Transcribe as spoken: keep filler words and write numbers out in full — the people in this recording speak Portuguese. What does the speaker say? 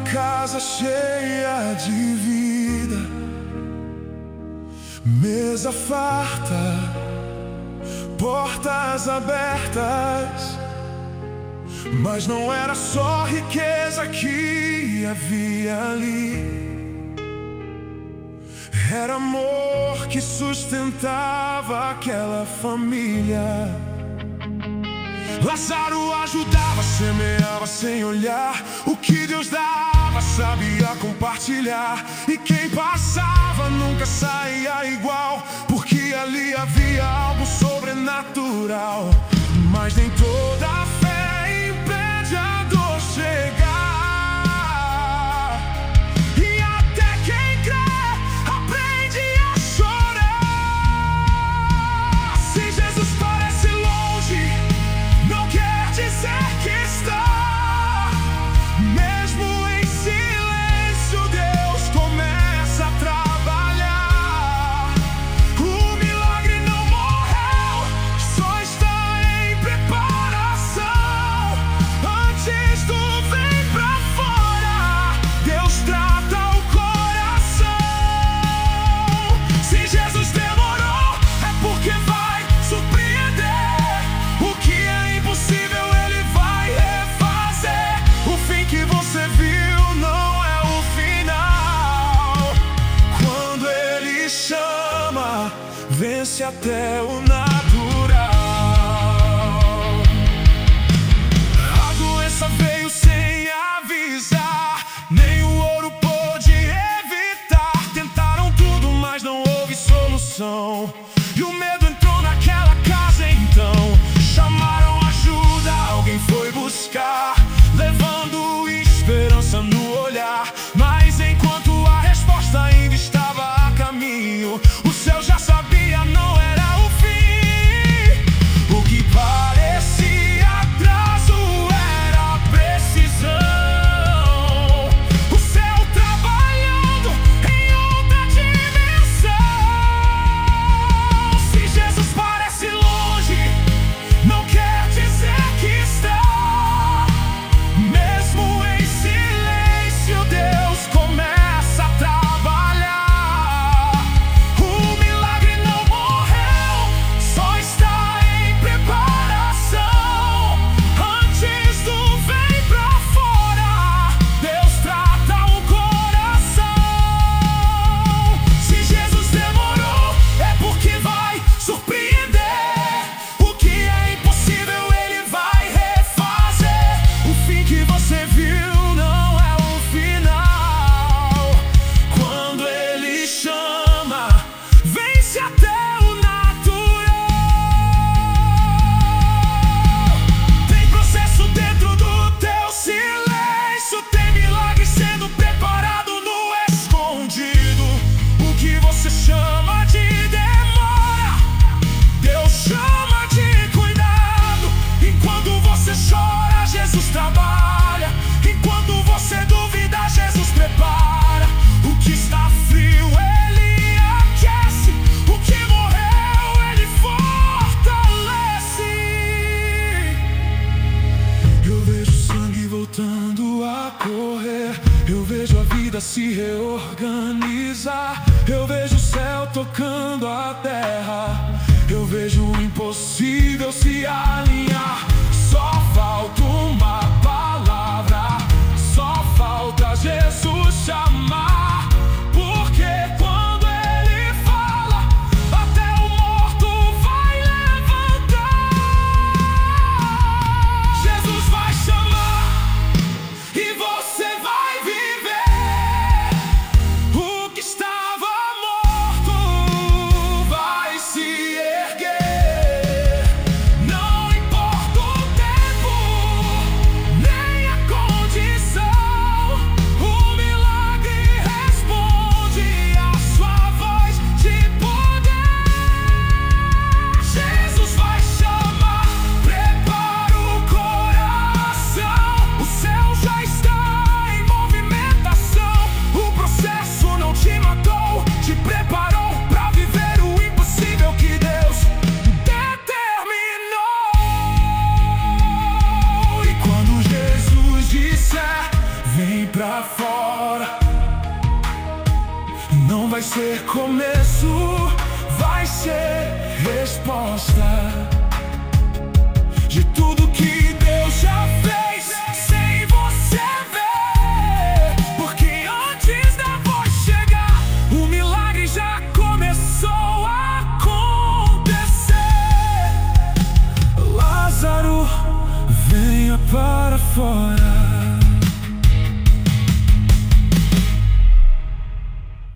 casa cheia de vida, mesa farta, portas abertas. Mas não era só riqueza que havia ali, era amor que sustentava aquela família. Lázaro ajudava, semeava sem olhar. O que Deus dava, sabia compartilhar. E quem passava nunca saía igual, porque ali havia algo sobrenatural. Mas nem toda a fé impede a dor chegar. E até quem crê aprende a chorar. Se Jesus parece longe, não quer dizer que está. Mesmo em silêncio, Deus começa a trabalhar. O milagre não morreu, só está em preparação. Antes do vem pra fora, Deus trata o coração. Se Jesus demorou, é porque vai surpreender. O que é impossível Ele vai refazer. O fim que você viu não é o final. Quando Ele chama, vence até o natural. A doença veio sem avisar, nem o ouro pôde evitar. Tentaram tudo, mas não houve solução. E o medo entrou naquela casa então. Chamaram ajuda, alguém foi buscar, levando esperança no olhar. Mas enquanto a resposta ainda estava a caminho, o céu já sabia, não era o fim. O que parecia atraso era precisão. O céu trabalhando em outra dimensão. Se Jesus parece longe, não quer dizer que está. Mesmo em silêncio, Deus começa a trabalhar. O milagre não morreu, só está em preparação. Antes do vem pra fora, Deus trata o coração. Se Jesus demorou, é porque vai surpreender. O que é impossível Ele vai refazer. O fim que você viu não é o final. Quando Ele chama, vence até o natural. Tem processo dentro do teu silêncio, tem milagre sendo preparado no escondido. O que você chama de demora, Deus chama de cuidado. Enquanto você chora, Jesus trabalha. Enquanto você duvida, Jesus prepara. O que está frio, Ele aquece. O que morreu, Ele fortalece. Eu vejo sangue voltando a correr, eu vejo a vida se reorganizar. Eu vejo o céu tocando a terra, eu vejo o impossível se alinhar. Só falta uma palavra, só falta Jesus chamar. Porque quando Ele fala, até o morto vai levantar. Jesus vai chamar e você vai viver. O que estava morto vai se erguer. Não importa o tempo, nem ser começo, vai ser resposta de tudo